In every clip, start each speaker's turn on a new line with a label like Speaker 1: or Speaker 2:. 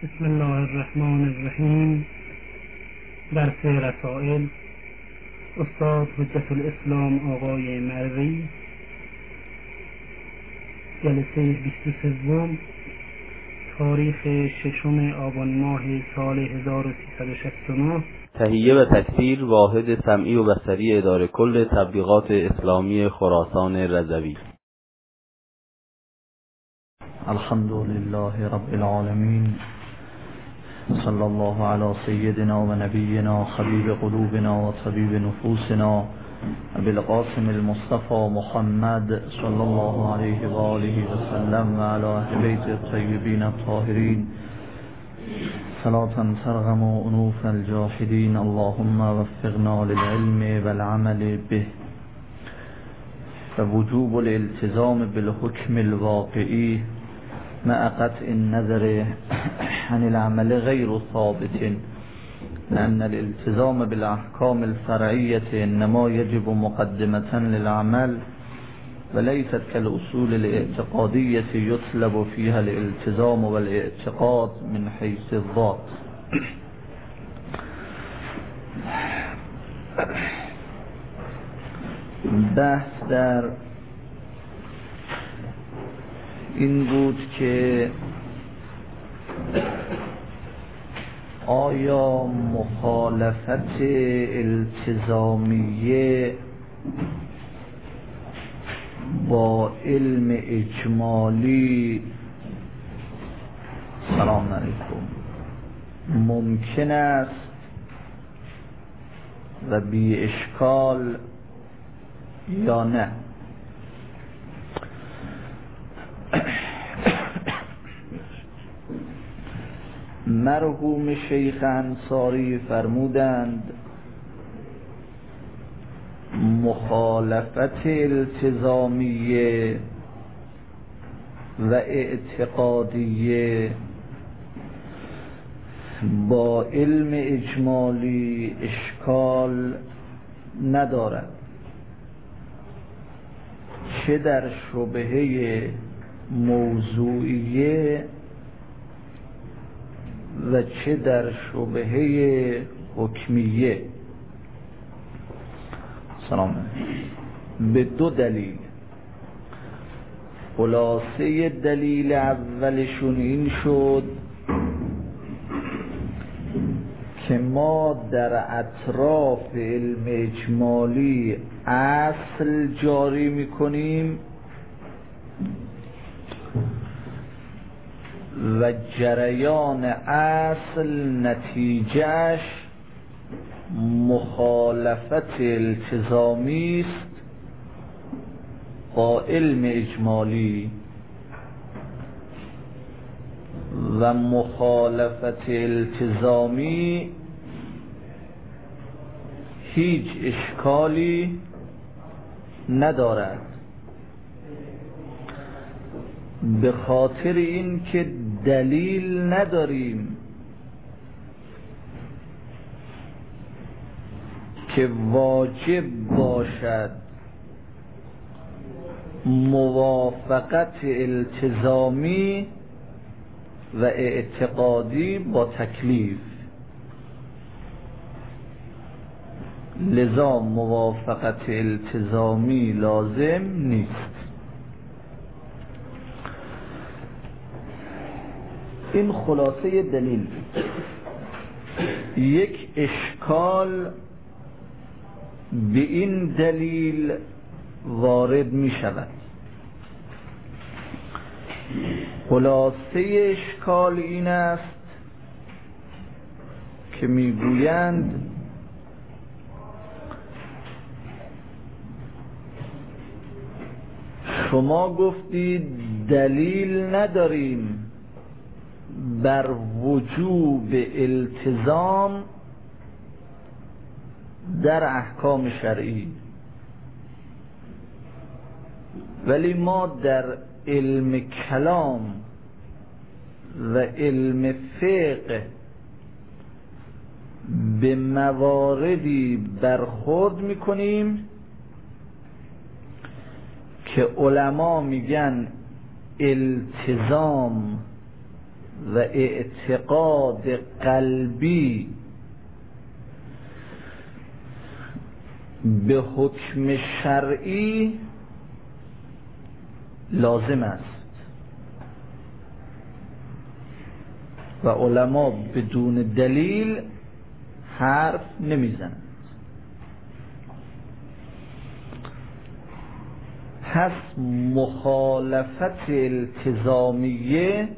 Speaker 1: بسم الله الرحمن الرحیم. درس رسائل استاد حجت الاسلام آقای مروی، جلسه 23، تاریخ 6 آبان ماه سال 1369.
Speaker 2: تهیه و تکثیر واحد سمعی و بصری اداره کل تبلیغات اسلامی خراسان رضوی.
Speaker 3: الحمد لله رب العالمین، صلی الله علی سیدنا و نبینا حبیب قلوبنا و طبیب نفوسنا ابی القاسم المصطفى محمد صلی الله علیه و آله و سلم و علی اهل بیت الطیبین الطاهرین صلاة ترغم انوف الجاحدین. اللهم وفقنا للعلم والعمل به ووجوب الالتزام بالحكم الواقعي مع قطع النظر عن العمل غير ثابت، لأن الالتزام بالأحكام الفرعية إنما يجب مقدمة للعمل وليست كالأصول الاعتقادية يطلب فيها الالتزام والاعتقاد من حيث الذات. بحث در این بود که آیا مخالفت التزامیه با علم اجمالی سلام علیکم ممکن است و بی اشکال یا نه؟ مرحوم شیخ انصاری فرمودند مخالفت التزامیه و اعتقادیه با علم اجمالی اشکال ندارد، چه در شبهه موضوعیه و چه در شبهه حکمیه. سلام. به دو دلیل. خلاصه دلیل اولشون این شد که ما در اطراف علم اجمالی اصل جاری میکنیم و جریان اصل نتیجهش مخالفت التزامی است با علم اجمالی و مخالفت التزامی هیچ اشکالی ندارد، به خاطر این که دلیل نداریم که واجب باشد موافقت التزامی و اعتقادی با تکلیف، لذا موافقت التزامی لازم نیست. این خلاصه دلیل. یک اشکال به این دلیل وارد می شود. خلاصه اشکال این است که می گویند شما گفتید دلیل نداریم بر وجوب التزام در احکام شرعی، ولی ما در علم کلام و علم فقه به مواردی برخورد میکنیم که علما میگن التزام و اعتقاد قلبی به حکم شرعی لازم است و علما بدون دلیل حرف نمیزنند. پس مخالفت التزامیه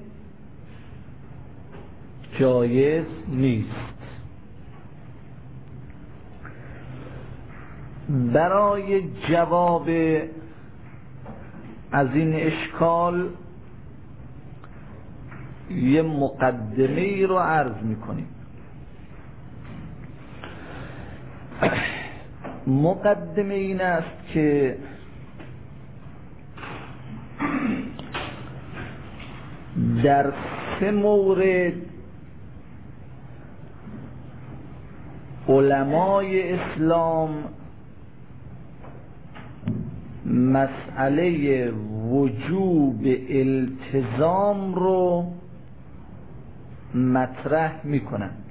Speaker 3: جایز نیست. برای جواب از این اشکال یه مقدمه ای رو عرض میکنیم. مقدمه این است که در 3 مورد علمای اسلام مسئله وجوب التزام رو مطرح میکنند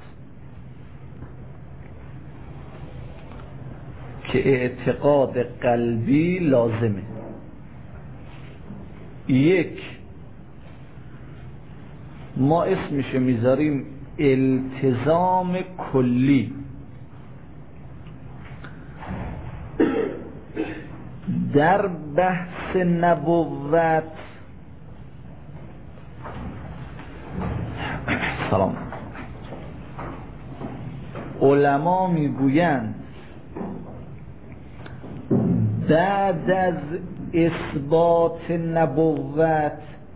Speaker 3: که اعتقاد قلبی لازمه. 1 ما اسمشو میذاریم التزام کلی. در بحث نبوت سلام علما میگویند بعد از اثبات نبوت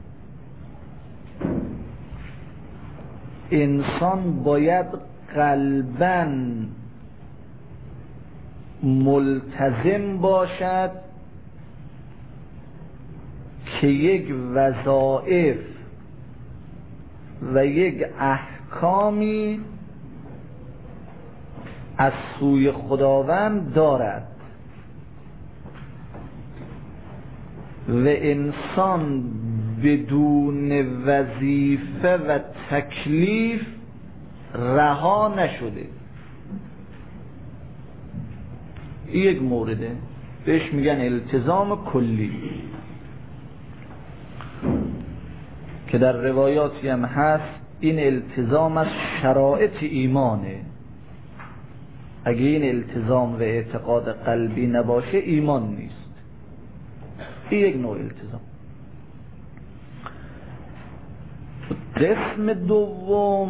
Speaker 3: انسان باید قلباً ملتزم باشد که یک وظایف و یک احکامی از سوی خداوند دارد و انسان بدون وظیفه و تکلیف رها نشده. یک مورده بهش میگن التزام کلی که در روایاتی هم هست این التزام از شرایط ایمانه. اگه این التزام و اعتقاد قلبی نباشه ایمان نیست. این یک نوع التزام. قسم دوم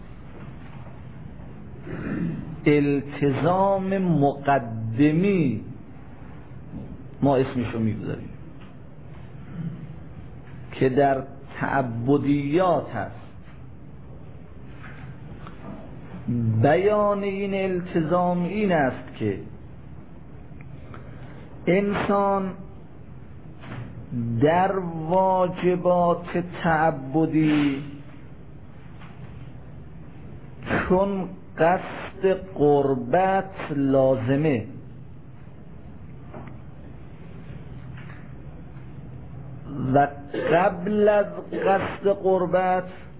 Speaker 3: التزام مقدمی ما اسمشو میگذاریم که در تعبدیات هست. بیان این التزام این است که انسان در واجبات تعبدی چون قصد قربت لازمه و قبل از قصد قربت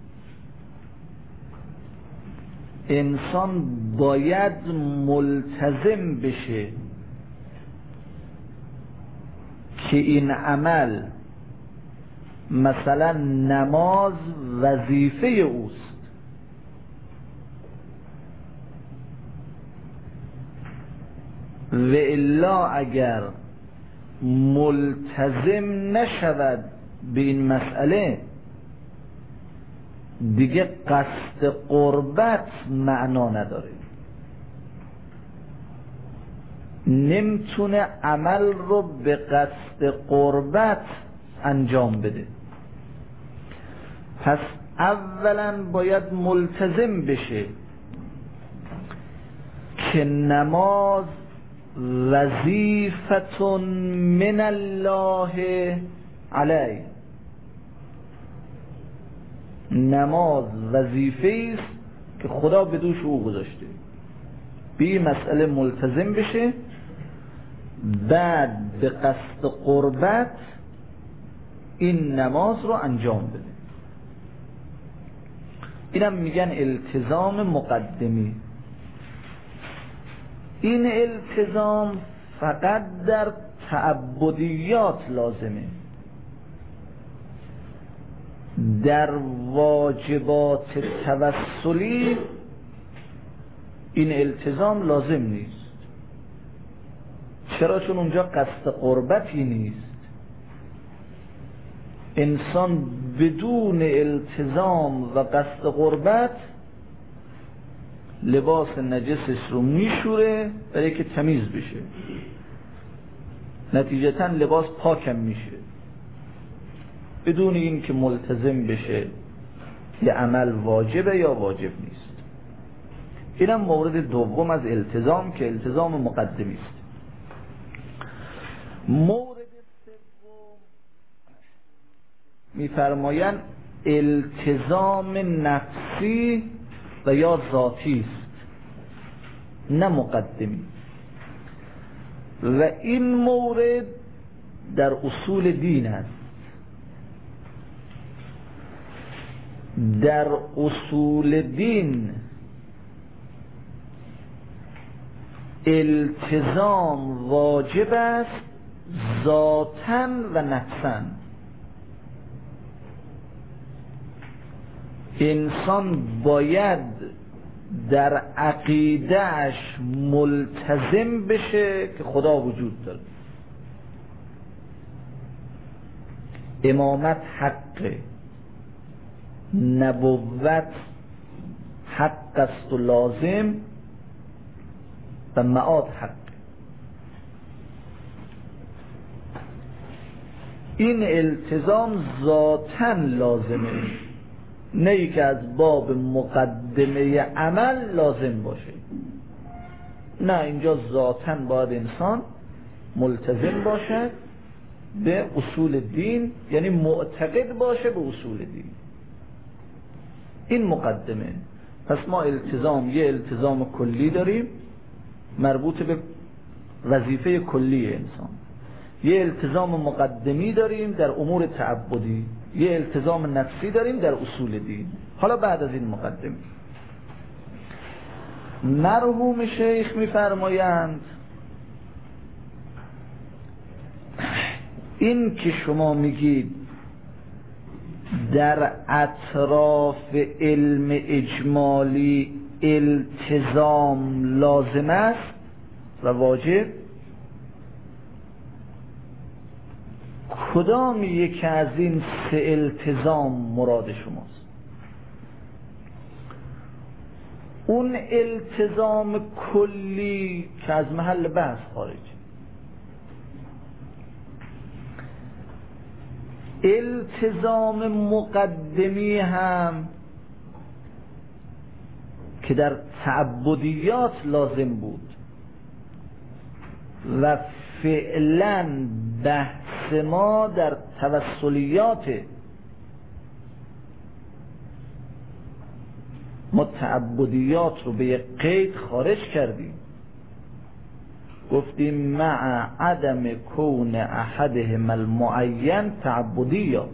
Speaker 3: انسان باید ملتزم بشه که این عمل مثلا نماز وظیفه اوست و الا اگر ملتزم نشود به این مسئله دیگه قصد قربت معنا نداره، نمیتونه عمل رو به قصد قربت انجام بده. پس اولا باید ملتزم بشه که نماز وظیفة من الله علیه، نماز وظیفه است که خدا به دوش او گذاشته. به مسئله ملتزم بشه، بعد به قصد قربت این نماز رو انجام بده. اینم میگن التزام مقدمی. این التزام فقط در تعبدیات لازمه، در واجبات توسلی این التزام لازم نیست. چرا؟ چون اونجا قصد قربتی نیست. انسان بدون التزام و قصد قربت لباس نجسش رو میشوره برای که تمیز بشه، نتیجتا لباس پاکم میشه بدون این که ملتزم بشه یه عمل واجبه یا واجب نیست. اینم مورد دوم از التزام که التزام مقدمی است. مورد سوم میفرمایند التزام نفسی و یا ذاتی است، نه مقدمی. و این مورد در اصول دین است. در اصول دین التزام واجب است ذاتاً و نفساً. انسان باید در عقیدهش ملتزم بشه که خدا وجود داره، امامت حقه، نبوت حق است و لازم و معاد حق. این التزام ذاتاً لازمه، نه ای که از باب مقدمه عمل لازم باشه. نه، اینجا ذاتاً باید انسان ملتزم باشد به اصول دین، یعنی معتقد باشه به اصول دین. این مقدمه. پس ما یه التزام کلی داریم مربوط به وظیفه کلی انسان، یه التزام مقدمی داریم در امور تعبدی، یه التزام نفسی داریم در اصول دین. حالا بعد از این مقدمه مرحوم شیخ میفرمایند این که شما میگید در اطراف علم اجمالی التزام لازم است و واجب، کدام یک از این سه التزام مراد شماست؟ اون التزام کلی که از محل بحث خارج، التزام مقدمی هم که در تعبدیات لازم بود و فعلا بحث ما در توسلیات، ما تعبدیات رو به یک قید خارج کردیم، گفتیم مع عدم کون احدهم المعین تعبدیا.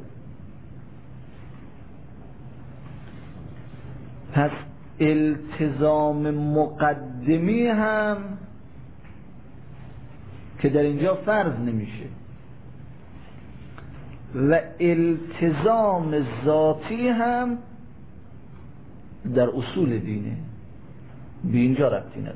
Speaker 3: پس التزام مقدمی هم که در اینجا فرض نمیشه و التزام ذاتی هم در اصول دینه، به اینجا ربطی نداره.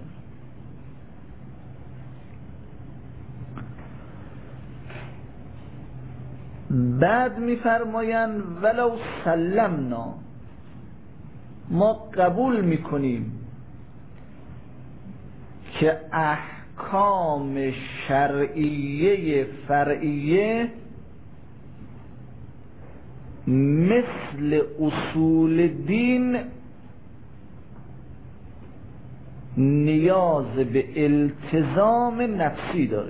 Speaker 3: بعد میفرمایند ولو سلمنا، ما قبول میکنیم که احکام شرعیه فرعیه مثل اصول دین نیاز به التزام نفسی داره.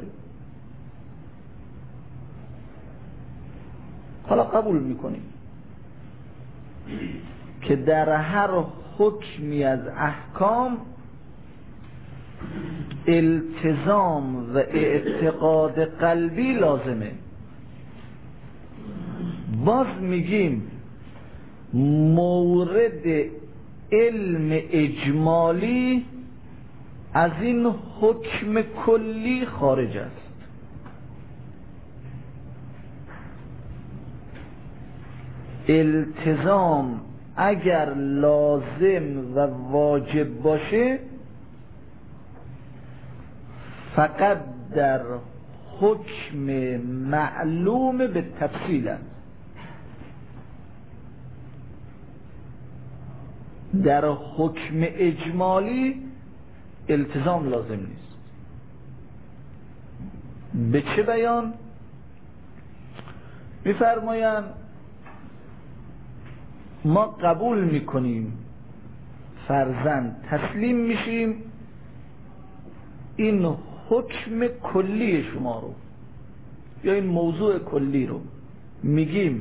Speaker 3: حالا قبول میکنیم که در هر حکمی از احکام التزام و اعتقاد قلبی لازمه. باز میگیم مورد علم اجمالی از این حکم کلی خارج است. التزام اگر لازم و واجب باشه فقط در حکم معلوم به تفصیل است. در حکم اجمالی التزام لازم نیست. به چه بیان؟ می‌فرمایند ما قبول میکنیم فرضاً تسلیم میشیم این حکم کلی شما رو یا این موضوع کلی رو، میگیم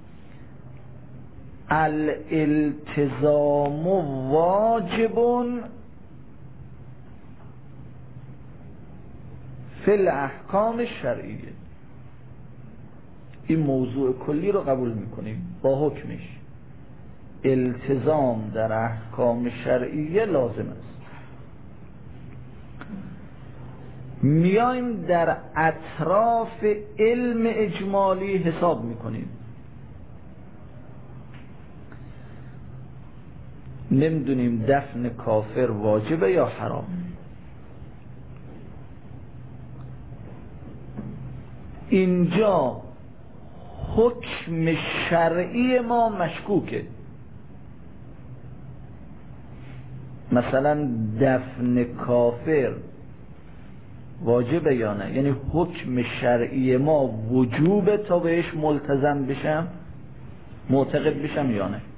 Speaker 3: الالتزام واجب فی الاحکام الشرعیه. این موضوع کلی رو قبول میکنیم با حکمش. التزام در احکام شرعیه لازم است. میایم در اطراف علم اجمالی حساب میکنیم. نمیدونیم دفن کافر واجبه یا حرام. اینجا حکم شرعی ما مشکوکه. مثلا دفن کافر واجبه یا نه، یعنی حکم شرعی ما وجوبه تا بهش ملتزم بشم، معتقد بشم یا نه.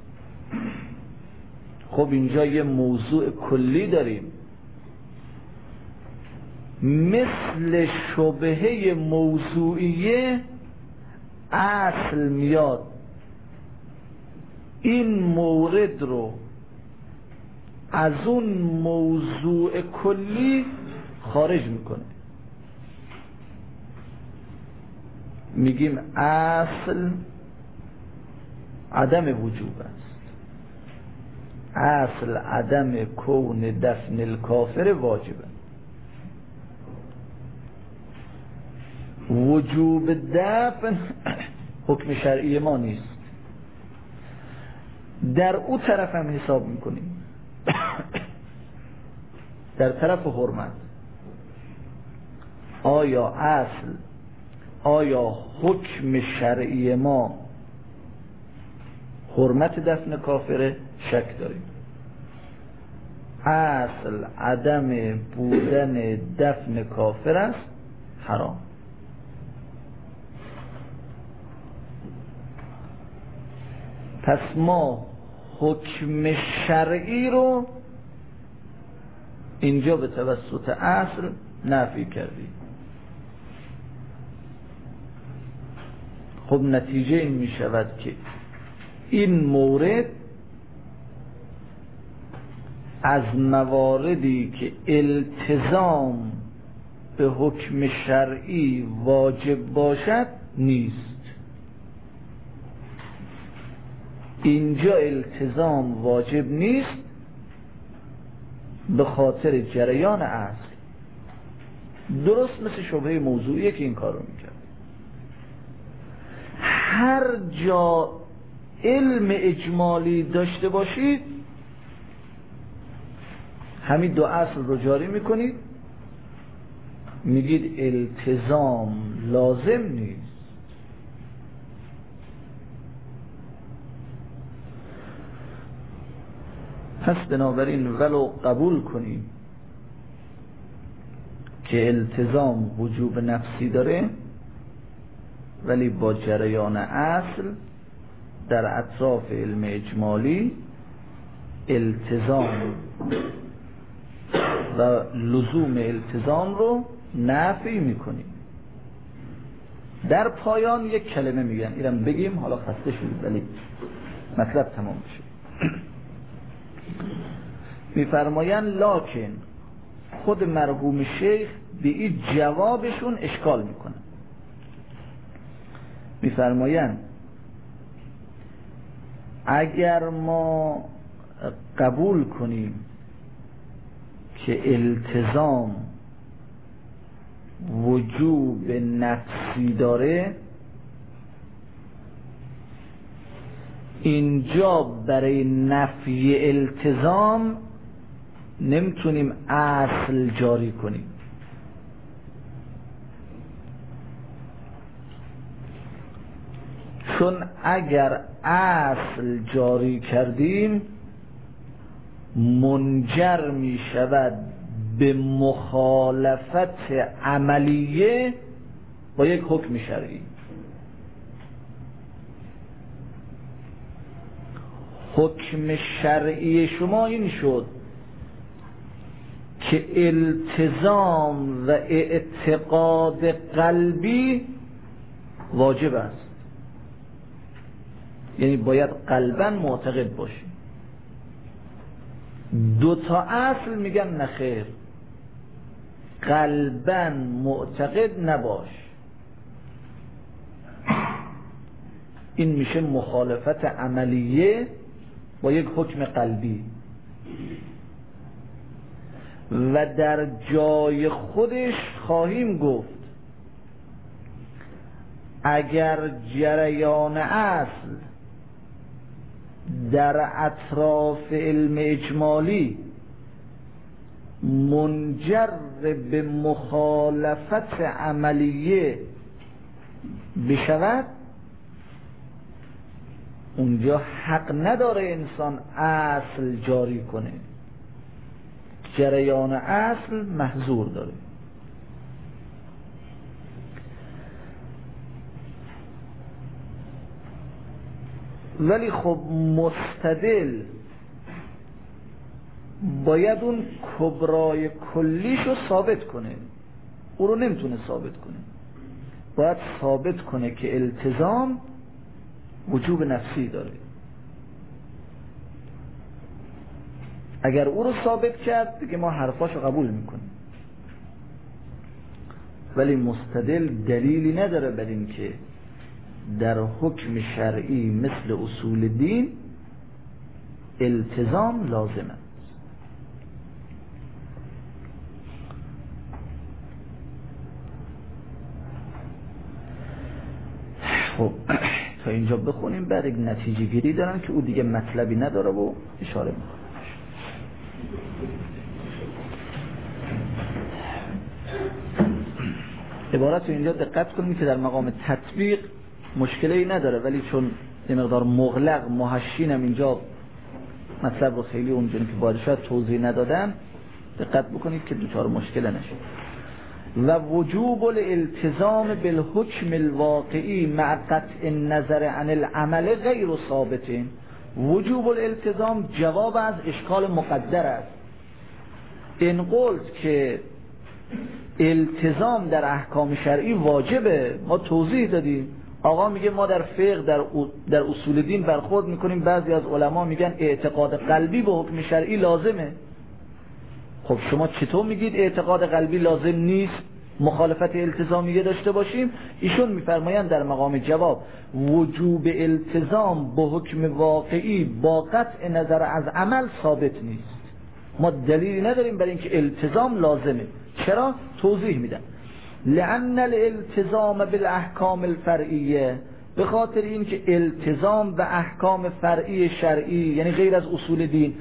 Speaker 3: خب اینجا یه موضوع کلی داریم مثل شبهه موضوعیه. اصل میاد این مورد رو از اون موضوع کلی خارج میکنه. میگیم اصل عدم وجوب است. اصل عدم کون دفن الکافر واجبه. وجوب دفن حکم شرعی ما نیست. در او طرف هم حساب میکنیم. در طرف حرمت آیا حکم شرعی ما حرمت دفن کافره؟ شک داریم. اصل عدم بودن دفن کافر است، حرام. پس ما حکم شرعی رو اینجا به توسط اصل نفی کردیم. خب نتیجه این می شود که این مورد از مواردی که التزام به حکم شرعی واجب باشد نیست. اینجا التزام واجب نیست به خاطر جریان اصل. درست مثل شبهه موضوعیه که این کار رو میکرد. هر جا علم اجمالی داشته باشید همین دو اصل رو جاری میکنید، میگید التزام لازم نیست. پس بنابراین ولو قبول کنیم که التزام وجوب نفسی داره، ولی با جریان اصل در اطراف علم اجمالی التزام و لزوم التزام رو نفی میکنیم. در پایان یک کلمه میگن، اینم بگیم حالا خسته شدید ولی مطلب تمام بشه. میفرماین لکن خود مرحوم شیخ به این جوابشون اشکال میکنن. میفرماین اگر ما قبول کنیم که التزام وجوب نفسی داره، اینجا برای نفی التزام نمیتونیم اصل جاری کنیم. چون اگر اصل جاری کردیم منجر می شود به مخالفت عملیه با یک حکم شرعی. حکم شرعی شما این شد که التزام و اعتقاد قلبی واجب است، یعنی باید قلباً معتقد باشی. دو تا اصل میگن نخیر، قلباً معتقد نباش. این میشه مخالفت عملیه با یک حکم قلبی و در جای خودش خواهیم گفت اگر جریان اصل در اطراف علم اجمالی منجر به مخالفت عملیه بشود، اونجا حق نداره انسان اصل جاری کنه، جریان اصل محظور داره. ولی خب مستدل باید اون کبرای کلیشو ثابت کنه، او رو نمیتونه ثابت کنه، باید ثابت کنه که التزام وجوب نفسی داره. اگر او رو ثابت کرد دیگه ما حرفاشو قبول میکنیم. ولی مستدل دلیلی نداره بر این که در حکم شرعی مثل اصول دین التزام لازم است. خب تا اینجا بخونیم، بعد یک نتیجه گیری دارن که او دیگه مطلبی نداره و اشاره میکنه. عبارت رو اینجا دقت کنیم که در مقام تطبیق مشکلی نداره، ولی چون یه مقدار مغلق محشینم اینجا مطلب رو خیلی اونجوری که باید شاید توضیح ندادن، دقت بکنید که دوچار مشکل نشید. و وجوب الالتزام بالحکم الواقعی مع قطع النظر عن العمل غیر ثابت. وجوب الالتزام جواب از اشکال مقدر است. این قلت که التزام در احکام شرعی واجبه، ما توضیح دادیم. آقا میگه ما در فقه در اصول دین برخورد میکنیم، بعضی از علما میگن اعتقاد قلبی به حکم شرعی لازمه. خب شما چطور میگید اعتقاد قلبی لازم نیست، مخالفت التزامیه داشته باشیم؟ ایشون میفرمایند در مقام جواب وجوب التزام به حکم واقعی با قطع نظر از عمل ثابت نیست. ما دلیلی نداریم برای اینکه التزام لازمه. چرا؟ توضیح میدم. لأن الالتزام بالاحکام الفرعیه، به خاطر اینکه التزام به احکام فرعی شرعی یعنی غیر از اصول دین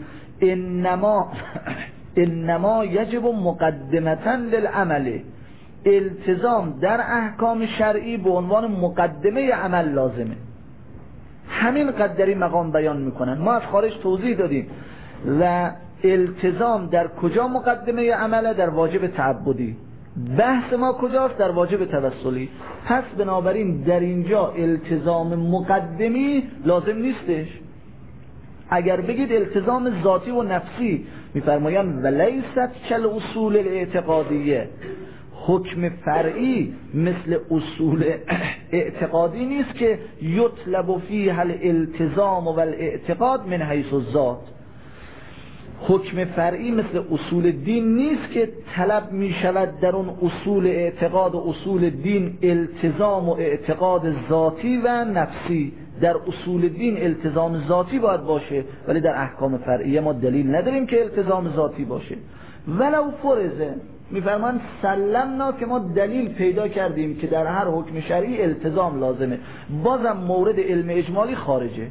Speaker 3: انما یجب مقدمتا للعمل، التزام در احکام شرعی به عنوان مقدمه عمل لازمه. همین قدری مقام بیان میکنن. ما از خارج توضیح دادیم و التزام در کجا مقدمه عمله؟ در واجب تعبدی. بحث ما کجاست؟ در واجب توسلی. پس بنابراین در اینجا التزام مقدمی لازم نیستش. اگر بگید التزام ذاتی و نفسی، میفرمایند ولیست کل اصول الاعتقادیه، حکم فرعی مثل اصول اعتقادی نیست که یطلب فیها الالتزام و الاعتقاد من حیث الذات. حکم فرعی مثل اصول دین نیست که طلب می شود در اون اصول اعتقاد و اصول دین التزام و اعتقاد ذاتی و نفسی. در اصول دین التزام ذاتی باید باشه، ولی در احکام فرعیه ما دلیل نداریم که التزام ذاتی باشه. ولو فرضه، میفرمان سلمنا که ما دلیل پیدا کردیم که در هر حکم شرعی التزام لازمه، بازم مورد علم اجمالی خارجه.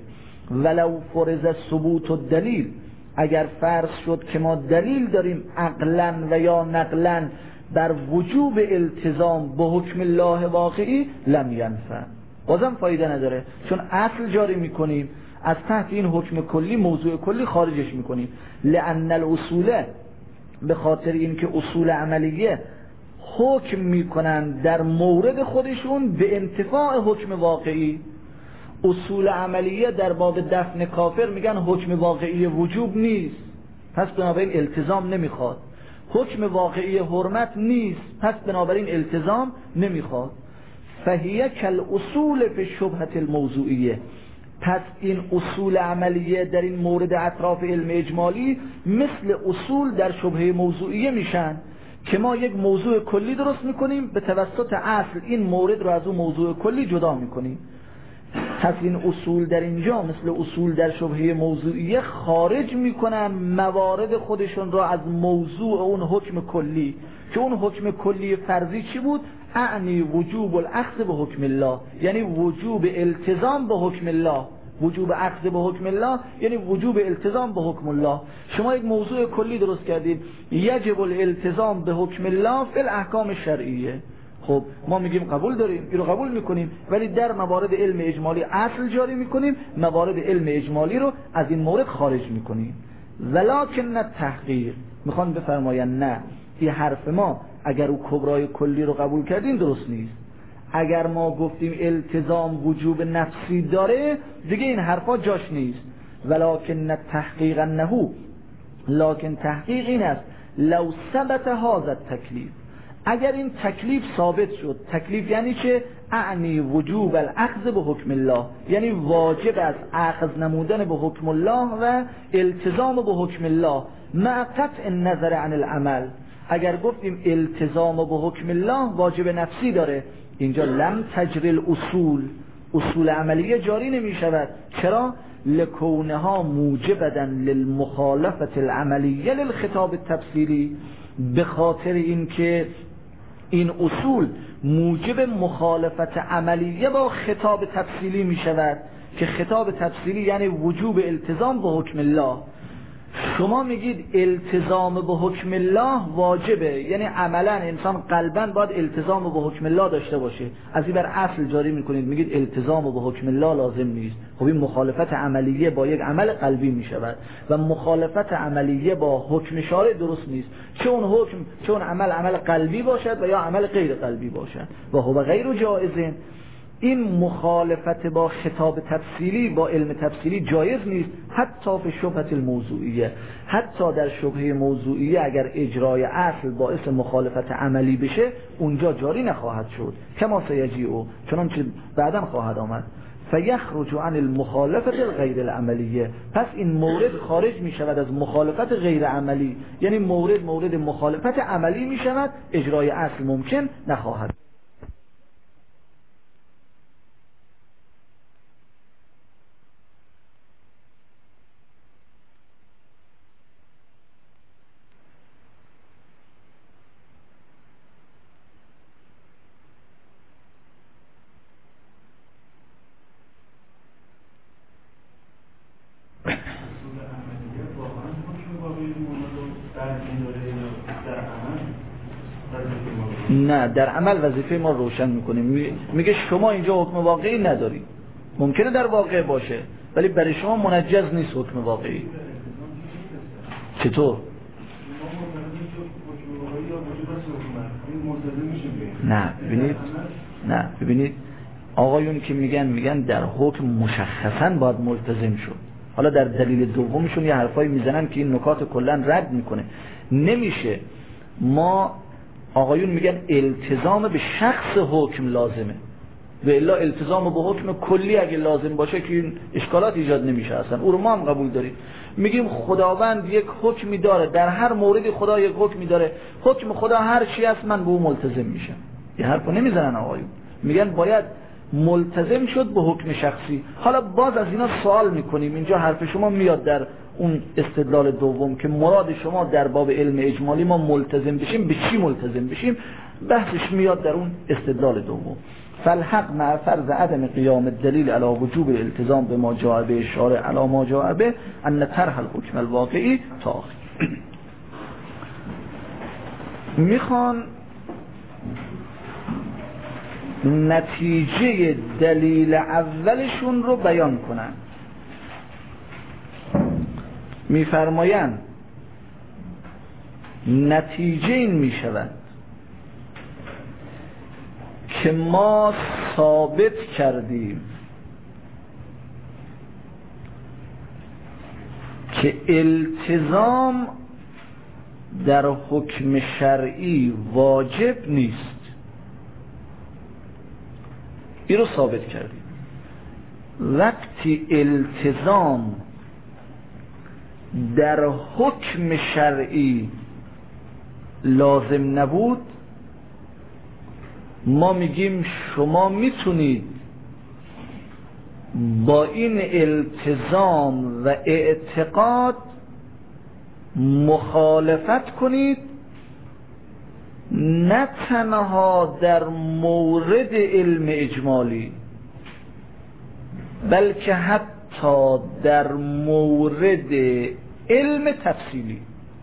Speaker 3: ولو فرض ثبوت الدلیل، اگر فرض شد که ما دلیل داریم عقلا و یا نقلا بر وجوب التزام به حکم الله واقعی، لم ینفع، بازم فایده نداره، چون اصل جاری میکنیم، از تحت این حکم کلی موضوع کلی خارجش میکنیم. لأن الاصول، به خاطر اینکه اصول عملیه حکم میکنن در مورد خودشون به انتفاع حکم واقعی. اصول عملیه در باب دفن کافر میگن حکم واقعی وجوب نیست، پس بنابراین التزام نمیخواد. حکم واقعی حرمت نیست، پس بنابراین التزام نمیخواد. فهیه کالاصول فی الشبهة الموضوعیه، پس این اصول عملیه در این مورد اطراف علم اجمالی مثل اصول در شبهه موضوعیه میشن که ما یک موضوع کلی درست میکنیم، به توسط اصل این مورد رو از اون موضوع کلی جدا میکنیم. پس این اصول در اینجا مثل اصول در شبهه موضوعیه خارج میکنن موارد خودشون را از موضوع اون حکم کلی، که اون حکم کلی فرضی چی بود؟ اعنی وجوب الاخذ به حکم الله، یعنی وجوب التزام به حکم الله. وجوب اخذ به حکم الله یعنی وجوب التزام به حکم الله. شما یک موضوع کلی درست کردید، یجب الالتزام به حکم الله فی الاحکام شرعیه. خب ما میگیم قبول داریم، این رو قبول میکنیم، ولی در موارد علم اجمالی اصل جاری میکنیم، موارد علم اجمالی رو از این مورد خارج میکنیم. ولکن التحقیق، میخوان بفرماین نه، این حرف ما اگر او کبرای کلی رو قبول کردیم درست نیست. اگر ما گفتیم التزام وجوب نفسی داره، دیگه این حرفا جاش نیست. ولکن التحقیق انه، لکن تحقیق این است لو ثبت هذا التکلیف، اگر این تکلیف ثابت شد. تکلیف یعنی چه؟ اعنی وجوب الاخذ به حکم الله، یعنی واجب از اخذ نمودن به حکم الله و التزام به حکم الله مع قطع النظر عن العمل. اگر گفتیم التزام به حکم الله واجب نفسی داره، اینجا لم تجری الاصول، اصول عملیه جاری نمی شود. چرا؟ لکونها موجبا للمخالفت العملیه للخطاب التفسیری، به خاطر اینکه این اصول موجب مخالفت عملیه با خطاب تفصیلی می شود، که خطاب تفصیلی یعنی وجوب التزام به حکم الله. شما میگید التزام به حکم الله واجبه، یعنی عملا انسان قلبا باید التزام به حکم الله داشته باشه، از این بر اصل جاری میکنید میگید التزام به حکم الله لازم نیست. خب این مخالفت عملیه با یک عمل قلبی میشود و مخالفت عملیه با حکم شارع درست نیست، چون عمل قلبی باشد و یا عمل غیر قلبی باشد و هو غیر جائز. این مخالفت با خطاب تفصیلی با علم تفصیلی جایز نیست، حتی فی شبهه الموضوعیه، حتی در شبهه موضوعیه اگر اجرای اصل باعث مخالفت عملی بشه اونجا جاری نخواهد شد، کما سیجیء، چنانچه بعداً خواهد آمد. فیخرج عن المخالفت غیر العملیه، پس این مورد خارج می شود از مخالفت غیر عملی، یعنی مورد مخالفت عملی می شود، اجرای اصل ممکن نخواهد. نه، در عمل وظیفه ما روشن میکنیم. میگه شما اینجا حکم واقعی نداری، ممکنه در واقع باشه ولی برای شما منجز نیست حکم واقعی. چطور؟ نه ببینید آقایون که میگن در حکم مشخصا باید ملتزم شد. حالا در دلیل دومشون یه حرفایی میزنن که این نکات کلا رد میکنه. نمیشه، ما آقایون میگن التزام به شخص حکم لازمه و الا التزام به حکم کلی اگه لازم باشه که این اشکالات ایجاد نمیشه اصلا، او رو ما هم قبول داریم. میگیم خداوند یک حکمی داره، در هر موردی خدا یک حکمی داره، حکم خدا هر چی است من به او ملتزم میشم. یه حرفو نمیزنن آقایون، میگن باید ملتزم شد به حکم شخصی. حالا باز از اینا سوال میکنیم، اینجا حرف شما میاد در اون استدلال دوم که مراد شما در باب علم اجمالی ما ملتزم بشیم، به چی ملتزم بشیم؟ بحثش میاد در اون استدلال دوم. فالحق مع فرض عدم قیام الدلیل علی وجوب الالتزام بما جاء به الشارع علی ما جاء به ان طرح الحکم الواقعی تاخیر. میخوان نتیجه دلیل اولشون رو بیان کنن. میفرمایند نتیجه این میشود که ما ثابت کردیم که التزام در حکم شرعی واجب نیست. این رو ثابت کردیم. وقتی التزام در حکم شرعی لازم نبود، ما میگیم شما میتونید با این التزام و اعتقاد مخالفت کنید، نه تنها در مورد علم اجمالی بلکه حتی در مورد علم تفصیلی،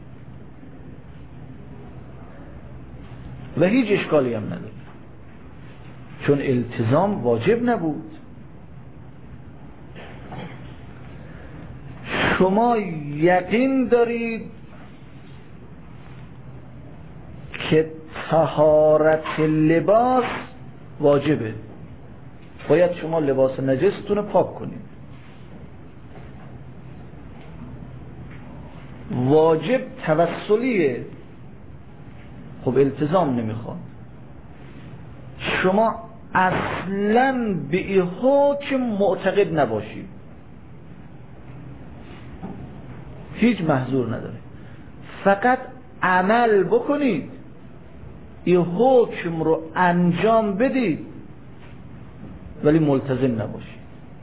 Speaker 3: و هیچ اشکالی هم نداره چون التزام واجب نبود. شما یقین دارید که طهارت لباس واجبه، باید شما لباس نجستون رو پاک کنید. واجب توسلیه، خب التزام نمیخواد. شما اصلا به این حکم معتقد نباشید، هیچ محظور نداره، فقط عمل بکنید، این حکم رو انجام بدید ولی ملتزم نباشید.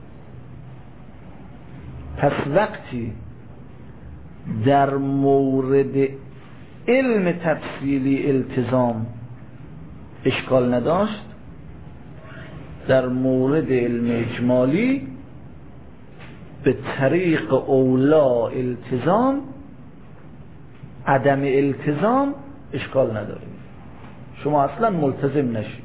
Speaker 3: پس وقتی در مورد علم تفصیلی التزام اشکال نداشت، در مورد علم اجمالی به طریق اولا التزام، عدم التزام اشکال نداره، شما اصلا ملتزم نشید.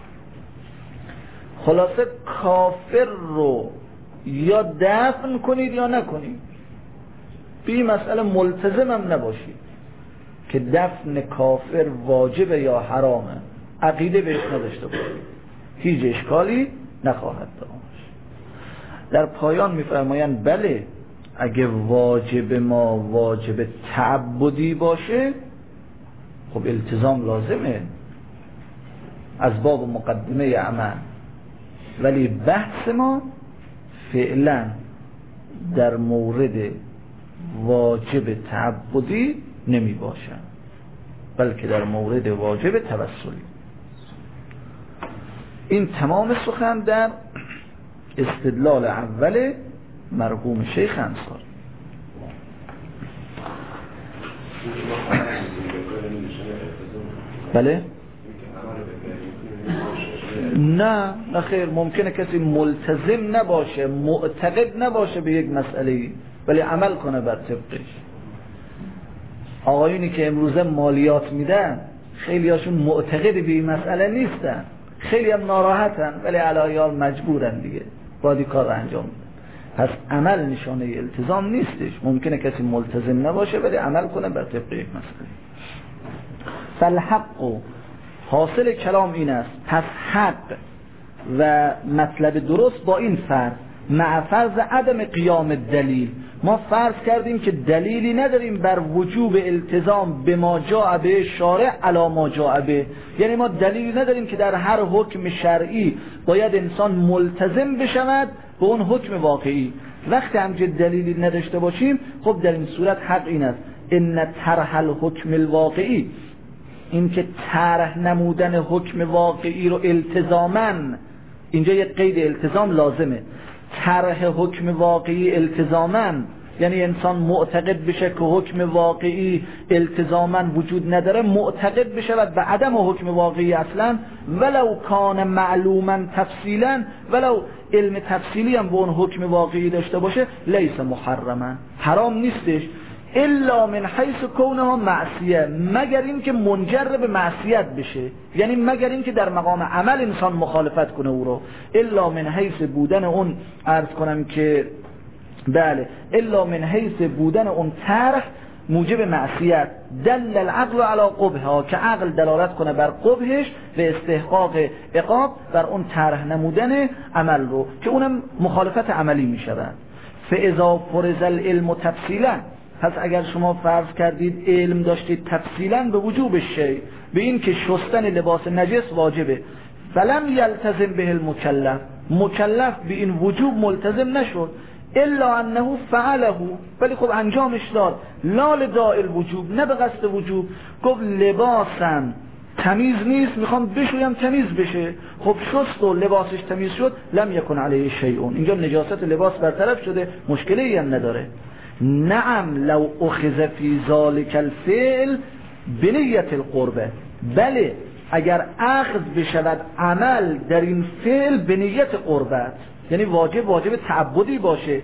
Speaker 3: خلاصه کافر رو یا دفن کنید یا نکنید، به این مسئله ملتزم هم نباشید که دفن کافر واجبه یا حرامه، عقیده بهش نداشته باشید، هیچ اشکالی نخواهد داشت. در پایان میفرمایند بله اگه واجب ما واجب تعبدی باشه خب التزام لازمه از باب مقدمه عمل، ولی بحث ما فعلا در مورد واجب تعبدی نمی باشد بلکه در مورد واجب توسلی. این تمام سخن در استدلال اول مرحوم شیخ انصاری. بله؟ نه خیر، ممکنه کسی ملتزم نباشه، معتقد نباشه به یک مسئله ولی عمل کنه بر طبقش. آقایونی که امروزه مالیات میدن خیلی هاشون معتقد به این مسئله نیستن، خیلی هم ناراحتن ولی علایال مجبورن دیگه باید کار رو انجام بدن. پس عمل نشانه التزام نیستش، ممکنه کسی ملتزم نباشه ولی عمل کنه بر طبق یک مسئله. فالحق، حاصل کلام این است، پس حق و مطلب درست با این فرض، مع فرض عدم قیام دلیل، ما فرض کردیم که دلیلی نداریم بر وجوب التزام به ما جاء به شارع علی ما جاء به، یعنی ما دلیلی نداریم که در هر حکم شرعی باید انسان ملتزم بشود به اون حکم واقعی. وقتی همچه دلیلی نداشته باشیم خب در این صورت حق این است ان طرح الحکم الواقعی، این که طرح نمودن حکم واقعی رو التزاماً اینجا یک قید التزام لازمه. طرح حکم واقعی التزاماً یعنی انسان معتقد بشه که حکم واقعی التزاماً وجود نداره، معتقد بشه و به عدم حکم واقعی اصلا ولو کان معلوما تفصیلا، ولو علم تفصیلی هم به اون حکم واقعی داشته باشه، لیس محرما، حرام نیستش، الا من حیث کونها معصیه، مگر این که منجر به معصیت بشه، یعنی مگر این که در مقام عمل انسان مخالفت کنه او رو. الا من حیث بودن اون، عرض کنم که بله، الا من حیث بودن اون طرح موجب معصیت، دل العقل علی قبحها، که عقل دلالت کنه بر قبحش و استحقاق عقاب بر اون طرح نمودن عمل رو، که اونم مخالفت عملی می شود. فاذا فرض العلم تفصیلا، پس اگر شما فرض کردید علم داشتید تفصیلا به وجوب شیء، به این که شستن لباس نجس واجبه، فلم یلتزم به المکلف، مکلف به این وجوب ملتزم نشد، الا انه فعله، ولی خب انجامش داد، لا لداء الوجوب، نه به قصد وجوب. گفت لباسم تمیز نیست، میخوام بشویم تمیز بشه، خب شست و لباسش تمیز شد، لم یکن علیه شیء، اینجا نجاست لباس برطرف شده، مشکلی هم نداره. نعم لو اخذ فی ذلک الفعل بنیت القربه، بله اگر اخذ بشود عمل در این فعل به نیت قربت، یعنی واجب تعبدی باشه،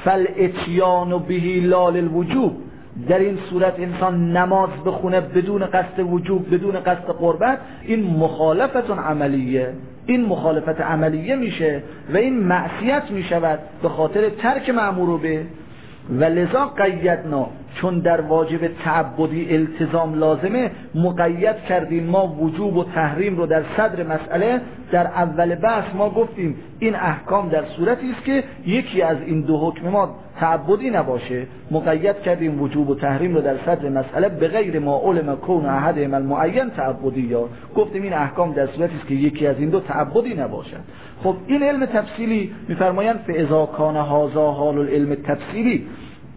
Speaker 3: فالاتیان به لا للوجوب، در این صورت انسان نماز بخونه بدون قصد وجوب، بدون قصد قربت، این مخالفت عملیه، این مخالفت عملیه میشه و این معصیت میشود به خاطر ترک مأمور به. و لذا قیدنا، چون در واجب تعبدی التزام لازمه، مقید کردیم ما وجوب و تحریم رو در صدر مسئله. در اول بحث ما گفتیم این احکام در صورتی است که یکی از این دو حکم ما تعبدی نباشه، مقید کردیم وجوب و تحریم رو در صدر مسئله به غیر ما علم کون احدهما المعین تعبدی، یا گفتیم این احکام در صورتی است که یکی از این دو تعبدی نباشه. خب این علم تفصیلی میفرمایند فاذا کان هذا حال العلم التفصیلی،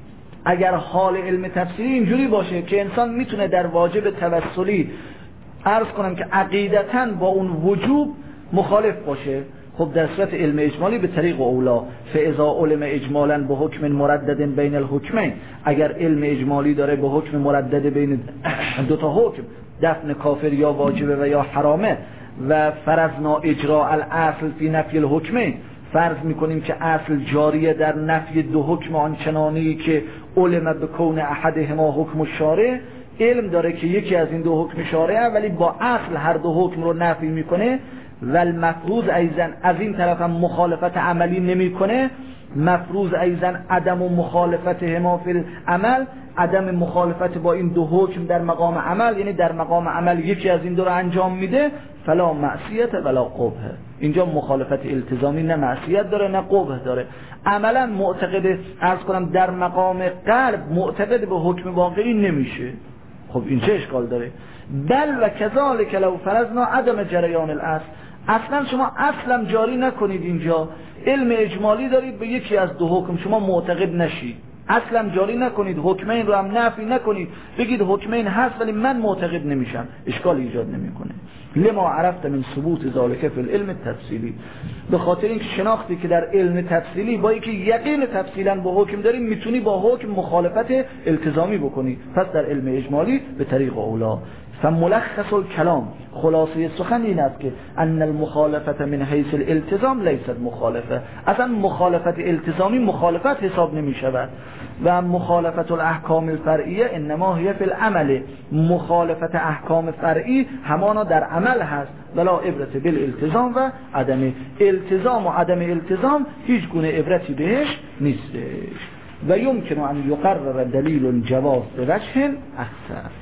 Speaker 3: اگر حال علم تفصیلی اینجوری باشه که انسان میتونه در واجب توسلی عرض کنم که عقیدتاً با اون وجوب مخالف باشه، خب در صورت علم اجمالی به طریق اولا. فاذا علم اجمالا به حکم مردد بین الحکمین، اگر علم اجمالی داره به حکم مردد بین دو تا حکم، دفن کافر یا واجبه و یا حرامه، و فرضنا اجراء الاصل فی نفی الحکمین، فرض میکنیم که اصل جاریه در نفی دو حکم آنچنانی که علم بکون احدهما حکم الشارع، علم داره که یکی از این دو حکم شارعه ولی با اصل هر دو حکم رو نفی میکنه، و المفروض ایضا از این طرف هم مخالفت عملی نمیکنه، مفروض ایضا عدم و مخالفت هما فی العمل، عدم مخالفت با این دو حکم در مقام عمل، یعنی در مقام عمل یکی از این دو رو انجام میده، فلا معصیت ولا قبح، اینجا مخالفت التزامی نه معصیت داره نه قبح داره. عملا معتقد عرض کنم در مقام قلب معتقد به حکم واقعی نمیشه، خب این چه اشکال داره؟ بل و کذالک لو فرضنا عدم جریان الاصل، اصلا شما اصلا جاری نکنید، اینجا علم اجمالی دارید به یکی از دو حکم، شما معتقد نشید، اصلا جاری نکنید، حکمین رو هم نفی نکنید، بگید حکمین هست ولی من معتقد نمیشم، اشکال ایجاد نمیکنه. لما عرفت من ثبوت ذالک فی العلم التفصیلی، به خاطر اینکه شناختی که در علم تفصیلی با اینکه یقین تفصیلا با حکم داریم میتونی با حکم مخالفت التزامی بکنی، پس در علم اجمالی به طریق اولا. فملخص الکلام، خلاصه سخن این است که ان المخالفت من حیث الالتزام لیست مخالفه، اصلا مخالفت التزامی مخالفت حساب نمی شود. و مخالفت الاحکام الفرعیه انما هی فی العمل، مخالفت احکام فرعی همانا در عمل هست، ولا عبرت بالالتزام و عدم التزام، و عدم التزام هیچ گونه عبرتی بهش نیستش. و یمکن ان یقرر دلیل جواز به وجه اخصر.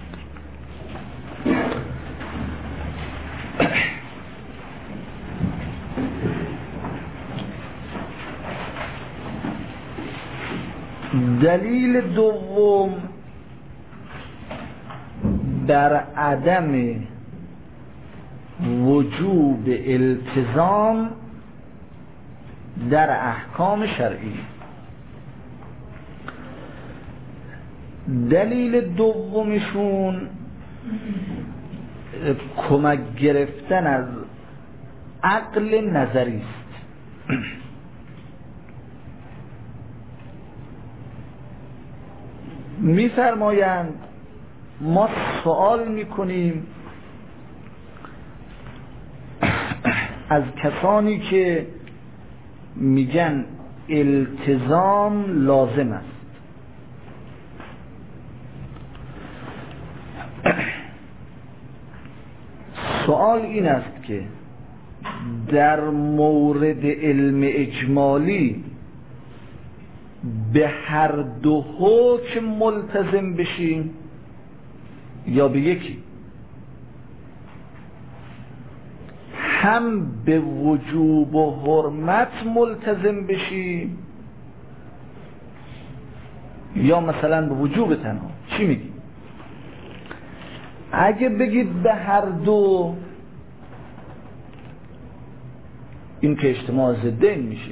Speaker 3: دلیل دوم بر عدم وجوب التزام در احکام شرعی. دلیل دومشون کمک گرفتن از عقل نظری است. می‌فرمایند ما سوال می‌کنیم از کسانی که میگن التزام لازم است. سوال این است که در مورد علم اجمالی به هر دو حکم ملتزم بشیم یا به یکی؟ هم به وجوب و حرمت ملتزم بشیم یا مثلا به وجوب تنها؟ چی میگی؟ اگه بگید به هر دو، این که اجتماع ضدین میشه.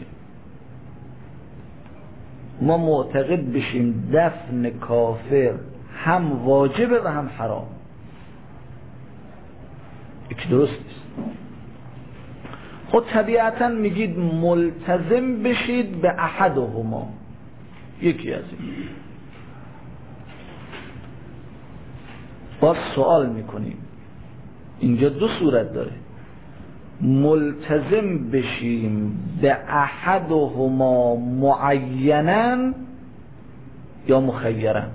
Speaker 3: ما معتقد بشیم دفن کافر هم واجبه و هم حرام، یکی درست نیست. خود طبیعتا میگید ملتزم بشید به احدهما، یکی از این. باز سوال میکنیم اینجا دو صورت داره، ملتزم بشیم به احدهما معینن یا مخیرن.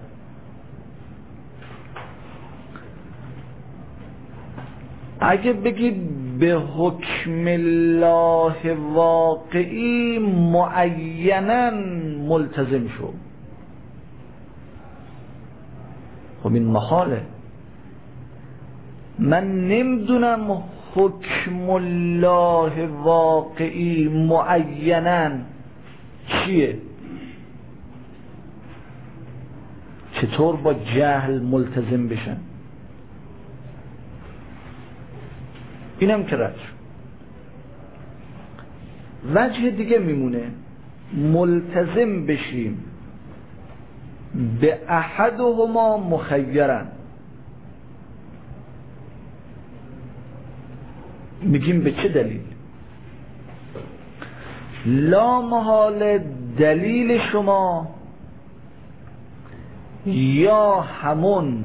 Speaker 3: اگه بگید به حکم الله واقعی معینن ملتزم شو، خب این محاله. من نمیدونم حکم الله واقعی معینن چیه، چطور با جهل ملتزم بشن؟ اینم که رد شد. وجه دیگه میمونه ملتزم بشیم به احدهما مخیرن. میگیم به چه دلیل؟ لا محال دلیل شما یا همون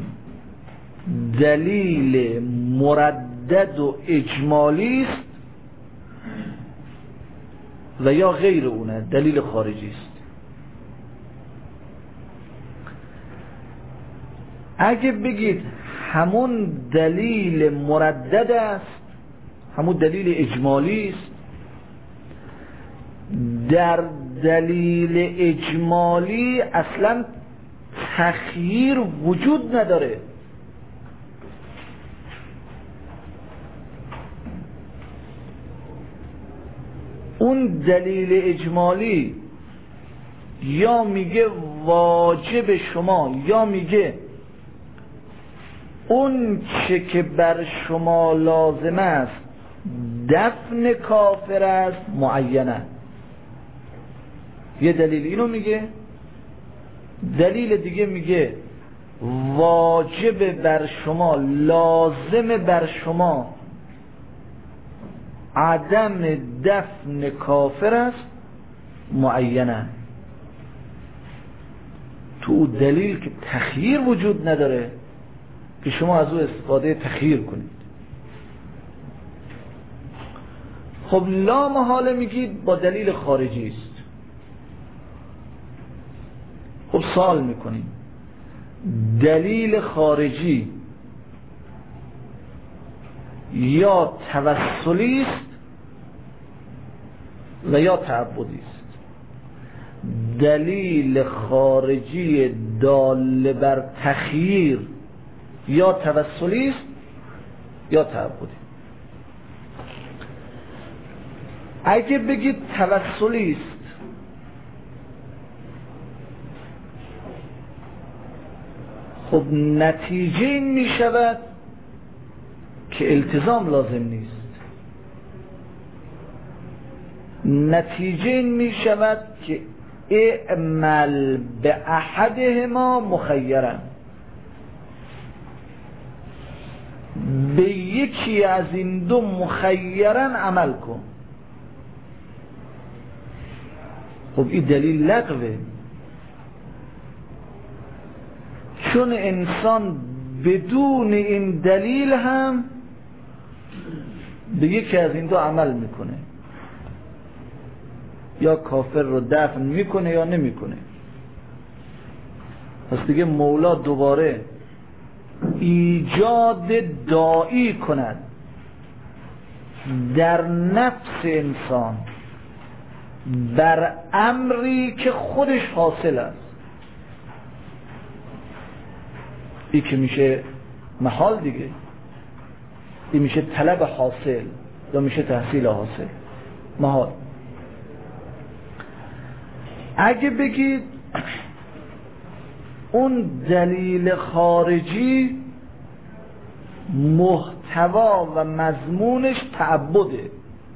Speaker 3: دلیل مردد و اجمالی است و یا غیر اونه، دلیل خارجی است. اگه بگید همون دلیل مردد است، همون دلیل اجمالی است، در دلیل اجمالی اصلا تخییر وجود نداره. اون دلیل اجمالی یا میگه واجب شما یا میگه اون چه که بر شما لازم است دفن کافر است معینه. یه دلیل اینو میگه، دلیل دیگه میگه واجب بر شما، لازم بر شما عدم دفن کافر است معینه. تو دلیل که تخییر وجود نداره که شما از او استفاده تخییر کنید. خب لا محاله میگید با دلیل خارجی است. خب سوال میکنیم دلیل خارجی یا توسلی است و یا تعبدی است. دلیل خارجی دال بر تخییر یا توسلی است یا تعبدی. اگه بگید توسلی است، خب نتیجه این می شود که التزام لازم نیست. نتیجه این می شود که اعمل به احدهما مخیرن. به یکی از این دو مخیرن عمل کن. خب این دلیل لغوه، چون انسان بدون این دلیل هم به یکی از این دو عمل میکنه، یا کافر رو دفن میکنه یا نمیکنه. پس دیگه مولا دوباره ایجاد داعی کند در نفس انسان بر امری که خودش حاصل است. این که میشه محال دیگه، این میشه طلب حاصل یا میشه تحصیل حاصل. محال. اگه بگید اون دلیل خارجی محتوا و مضمونش تعبده،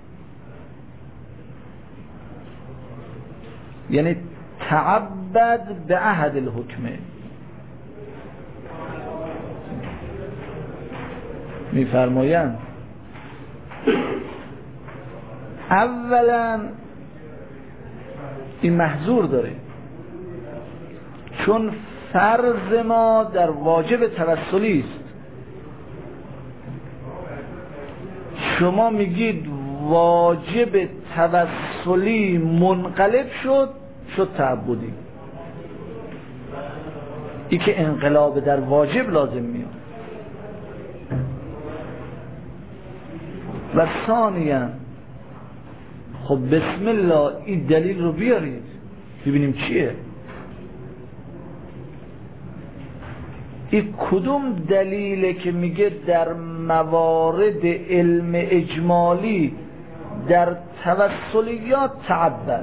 Speaker 3: یعنی تعبد به عهد الحکمه، میفرمایند اولا این محظور داره، چون فرض ما در واجب توسلی است. شما میگید واجب توسلی منقلب شد تعبدی. ای که انقلاب در واجب لازم میاد. و ثانیا خب بسم الله این دلیل رو بیارید ببینیم چیه. این کدوم دلیله که میگه در موارد علم اجمالی در توسلیات تعبد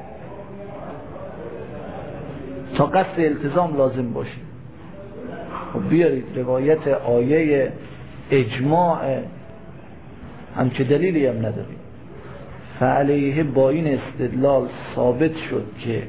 Speaker 3: تا قصد التزام لازم باشه؟ خب بیارید روایت آیه اجماع، همچه دلیلی هم نداریم. فعلیه با این استدلال ثابت شد که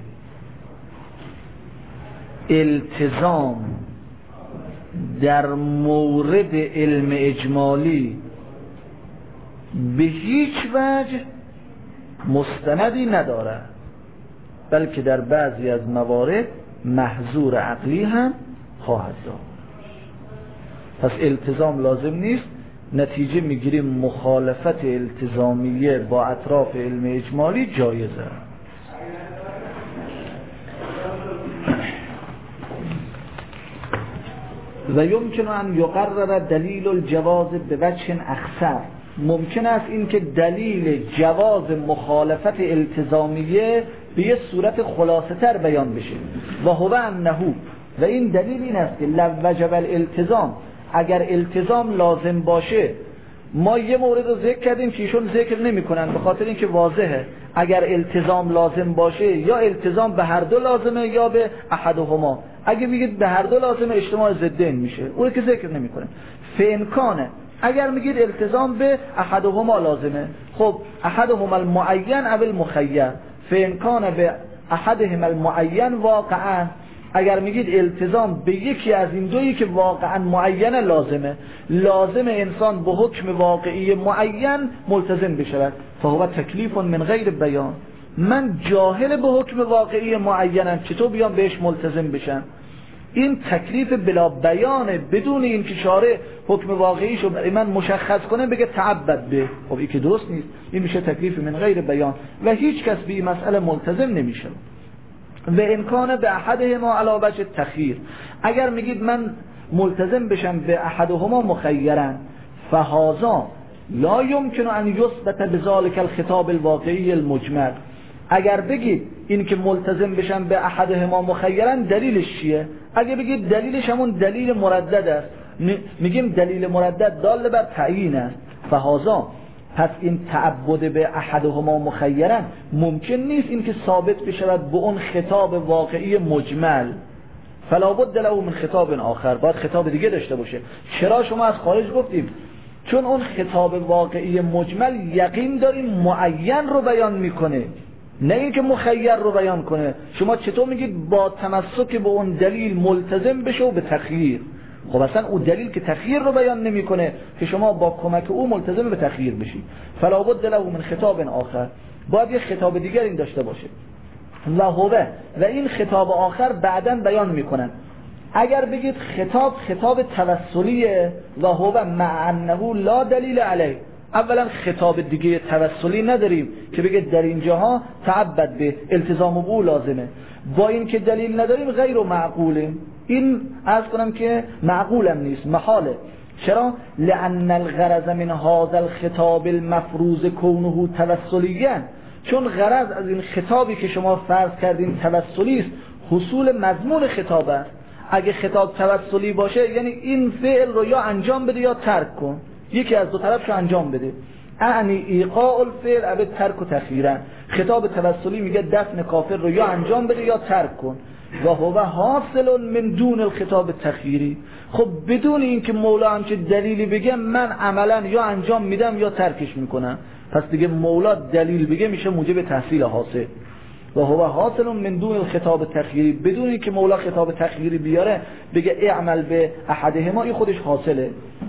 Speaker 3: التزام در مورد علم اجمالی به هیچ وجه مستندی نداره، بلکه در بعضی از موارد محظور عقلی هم خواهد داشت. پس التزام لازم نیست. نتیجه میگیریم مخالفت التزامیه با اطراف علم اجمالی جایزه. و یمکن ان یقرر دلیل الجواز به وجه اخصر، ممکن است این که دلیل جواز مخالفت التزامیه به یه صورت خلاصه تر بیان بشه. و هو انه، و این دلیل این است که لو وجب الالتزام، اگر التزام لازم باشه. ما یه مورد رو ذکر کردیم که ایشون ذکر نمی کنن به خاطر اینکه واضحه. اگر التزام لازم باشه یا التزام به هر دو لازمه یا به احدهما. اگه میگید به هر دو لازمه اجتماع ضدین میشه، اون که ذکر نمی کنه. فانکانه، اگر میگید التزام به احدهما لازمه، خب احدهما المعین او المخیر. فانکانه به احدهما المعین واقعا، اگر میگید التزام به یکی از این دویی که واقعا معینه لازمه، لازم انسان به حکم واقعی معین ملتزم بشود. فهو تکلیف من غیر بیان، من جاهل به حکم واقعی معینم، چطور بیام بهش ملتزم بشم؟ این تکلیف بلا بیانه، بدون این که شارع حکم واقعیشو برای من مشخص کنه بگه تعبد به. خب این که درست نیست، این میشه تکلیف من غیر بیان و هیچ کس به این مسئله ملتزم نمیشه. و امکانه به احدهما علی وجه تخییر، اگر میگید من ملتزم بشم به احدهما مخیرن، فهذا لا یمکن ان یثبت بذلک الخطاب الواقعی المجمل. اگر بگید این که ملتزم بشم به احدهما مخیرن دلیلش چیه؟ اگر بگید دلیلش همون دلیل مردد است، میگیم دلیل مردد دال بر تعیین است. فهذا، پس این تعبد به احدهما مخیرن ممکن نیست این که ثابت بشود به اون خطاب واقعی مجمل. فلا بد له من خطاب آخر، باید خطاب دیگه داشته باشه. چرا شما از خارج گفتیم؟ چون اون خطاب واقعی مجمل یقین داریم معین رو بیان میکنه، نه اینکه مخیر رو بیان کنه. شما چطور میگید با تمسک به اون دلیل ملتزم بشه و به تخییر؟ خب اصلا اون دلیل که تخییر رو بیان نمیکنه که شما با کمک او ملتزم به تخییر بشید. فلا بد له من خطاب آخر، باید یه خطاب دیگر این داشته باشه. و این خطاب آخر بعداً بیان میکنن. اگر بگید خطاب توسلیه و هو مع انه لا دلیل علیه، اولا خطاب دیگه توسلی نداریم که بگید در اینجاها تعبد به التزام به لازمه، با این که دلیل نداریم غیر معقوله. این عرض کنم که معقولم نیست، محاله. چرا؟ لأن الغرض من هذا الخطاب المفروض کونه توسلیه، چون غرض از این خطابی که شما فرض کردین توسلی است حصول مضمون خطاب است. اگه خطاب توسلی باشه یعنی این فعل رو یا انجام بده یا ترک کن، یکی از دو طرفش رو انجام بده. اعنی ایقاع الفعل او ترک و تخییرا. خطاب توسلی میگه دفن کافر رو یا انجام بده یا ترک کن. و هو حاصل من دون الخطاب تخییری. خب بدون این که مولا همچه دلیلی بگه من عملا یا انجام میدم یا ترکش میکنم، پس دیگه مولا دلیل بگه میشه موجب تحصیل حاصل. و هو حاصل من دون الخطاب تخییری، بدون این که مولا خطاب تخییری بیاره بگه اعمل به احدهما، این خودش حاصله.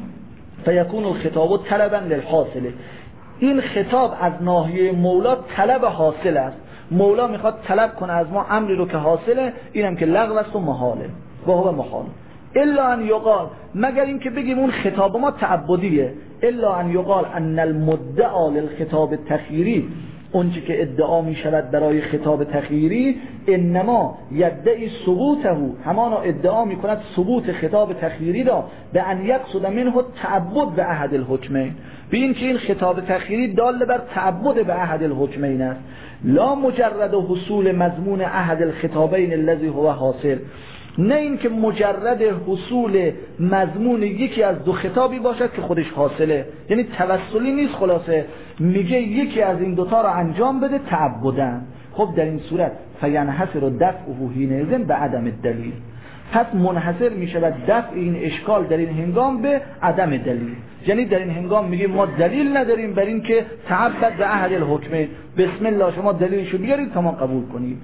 Speaker 3: فیکون الخطاب طلبا للحاصله. این خطاب از ناحیه مولا طلب حاصل است. مولا میخواد طلب کنه از ما امری رو که حاصله، اینم که لغو است و محاله. و هو محال. الا ان یقال، مگر این که بگیم اون خطاب ما تعبدیه. الا ان یقال ان المدعا للخطاب التخییری، اونچه که ادعا می شود برای خطاب تخییری، انما یدعی ثبوته، همانا ادعا می کند ثبوت خطاب تخییری را به ان یقصد منه تعبد به احد الحکمین، به این که این خطاب تخییری دال بر تعبد به احد الحکمین است، لا مجرد حصول مضمون احد الخطابین الذي هو حاصل، نه این که مجرد حصول مضمون یکی از دو خطابی باشد که خودش حاصله، یعنی توسلی نیست. خلاصه میگه یکی از این دوتا رو انجام بده تعبدن. خب در این صورت فینحصر دفعه حینئذ به عدم الدلیل، پس منحصر میشه و دفع این اشکال در این هنگام به عدم دلیل. یعنی در این هنگام میگیم ما دلیل نداریم بر این که تعبد به احد الحکمین، بسم الله شما دلیلشو بیارید تا ما قبول کنیم.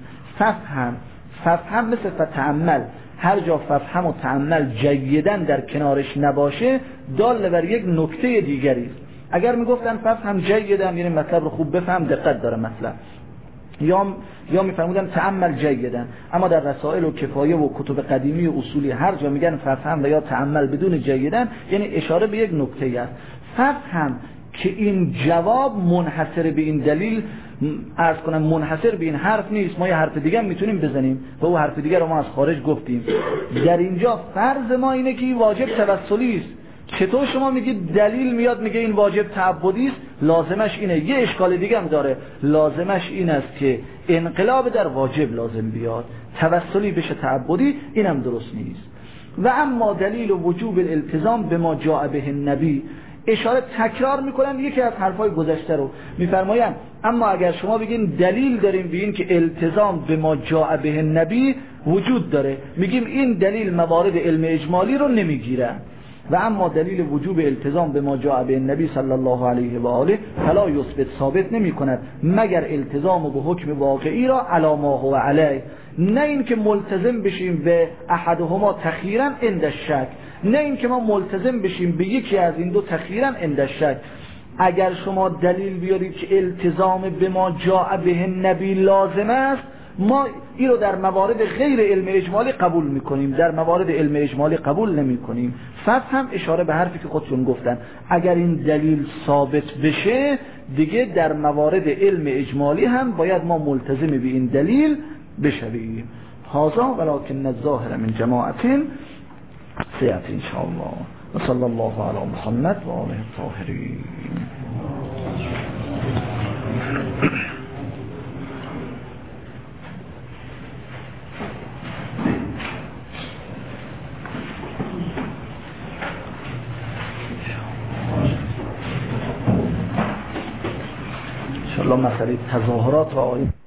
Speaker 3: ففهم مثل فتعمل، هر جا ففهم و تعمل جیدن در کنارش نباشه دال بر یک نکته دیگری است. اگر میگفتن ففهم جیدن یعنی مطلب رو خوب بفهم، دقت داره مطلب، یا میفرمودن تعمل جیدن. اما در رسائل و کفایه و کتب قدیمی و اصولی هر جا میگن ففهم و یا تعمل بدون جیدن یعنی اشاره به یک نکته است. ففهم که این جواب منحصر به این دلیل، عرض کنم منحصر به این حرف نیست، ما یه حرف دیگه میتونیم بزنیم و او حرف دیگه رو ما از خارج گفتیم. در اینجا فرض ما اینه که این واجب توسلی است. چطور شما میگید دلیل میاد میگه این واجب تعبدی است؟ لازمش اینه، یه اشکال دیگه هم داره، لازمش این است که انقلاب در واجب لازم بیاد، توسلی بشه تعبدی، اینم درست نیست. و اما دلیل وجوب الالتزام به ما جاء به النبی، اشاره تکرار میکنن یکی از حرفای گذشته رو، میفرمایند اما اگر شما بگین دلیل داریم به این که التزام به ما جاء به النبی وجود داره، میگیم این دلیل موارد علم اجمالی رو نمیگیره. و اما دلیل وجوب التزام به ما جاء به النبی صلی الله علیه و آله فلا یثبت، ثابت نمی کند مگر التزام به حکم واقعی را علی ما هو علیه، نه این که ملتزم بشیم به احدهما تخییرا عند الشک، نه این که ما ملتزم بشیم به یکی از این دو تخییرا عند الشک. اگر شما دلیل بیارید که التزام به ما جاء به النبی لازم است، ما این رو در موارد غیر علم اجمالی قبول میکنیم، در موارد علم اجمالی قبول نمیکنیم. هم اشاره به حرفی که خودشون گفتن، اگر این دلیل ثابت بشه دیگه در موارد علم اجمالی هم باید ما ملتزم به این دلیل بشویم. هذا ولكن الظاهر من جماعت سیأتی ان شاء الله. و صلی الله علی محمد و آله الطاهرین. انشاءالله مسئله تظاهرات را